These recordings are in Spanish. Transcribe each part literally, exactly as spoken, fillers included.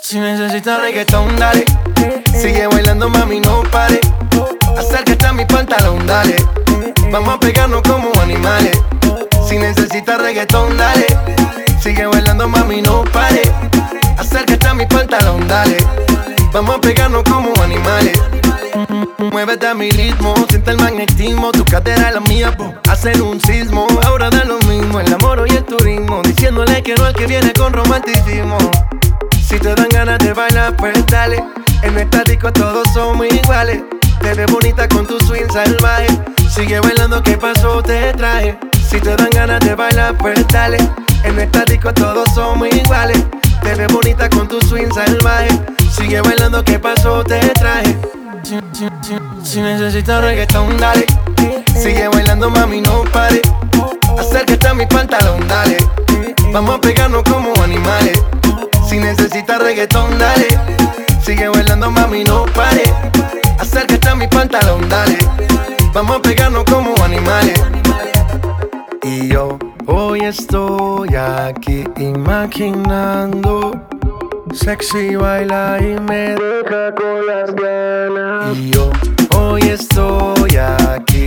Si necesitas reggaetón, dale. Sigue bailando, mami, no pare. Acércate a mi pantalón, dale. Vamos a pegarnos como animales. Si necesitas reggaetón, dale. Sigue bailando, mami, no pare. Acércate a mi pantalón, dale. Vamos a pegarnos como animales. Muévete a mi ritmo, siente el magnetismo. Tu cadera es la mía, po, hacen un sismo. Ahora da lo mismo, el amor y el turismo. Diciéndole que no al que viene con romanticismo. Si te dan ganas de bailar, pues dale. En esta disco todos somos iguales. Te ves bonita con tu swing salvaje. Sigue bailando, ¿qué pasó? Te traje. Si te dan ganas de bailar, pues dale. En esta disco todos somos iguales. Te ves bonita con tu swing salvaje. Sigue bailando, ¿qué pasó? Te traje. Si, si, si, si necesitas reggaetón, dale. Sigue bailando, mami, no pare. Acércate a mi pantalón, dale. Vamos a pegarnos como animales. Si necesitas reggaetón, dale. Sigue bailando, mami, no pare. Acércate a mi pantalón, dale. Vamos a pegarnos como animales. Y yo hoy estoy aquí imaginando. Sexy baila y me deja con las ganas. Y yo hoy estoy aquí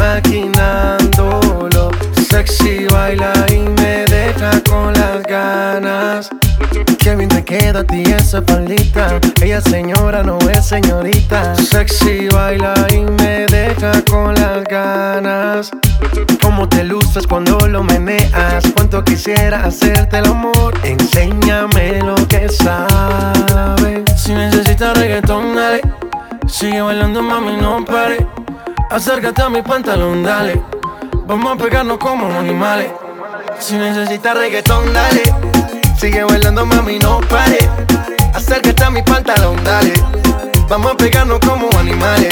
imaginándolo. Sexy baila y me deja con las ganas. Qué bien te queda a ti esa faldita. Ella señora, no es señorita. Sexy baila y me deja con las ganas. Cómo te luces cuando lo meneas. Cuánto quisiera hacerte el amor. Enséñame lo que sabes. Si necesitas reggaetón, dale. Sigue bailando, mami, no pare. Acércate a mi pantalón, dale. Vamos a pegarnos como animales. Si necesitas reggaetón, dale. Sigue bailando, mami, no pare. Acércate a mi pantalón, dale. Vamos a pegarnos como animales.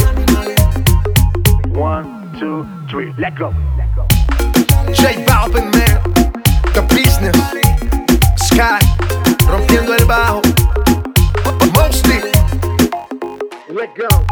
One, two, three, let go. J Balvin, man, The Business, Sky, rompiendo el bajo, Mostly. Let go.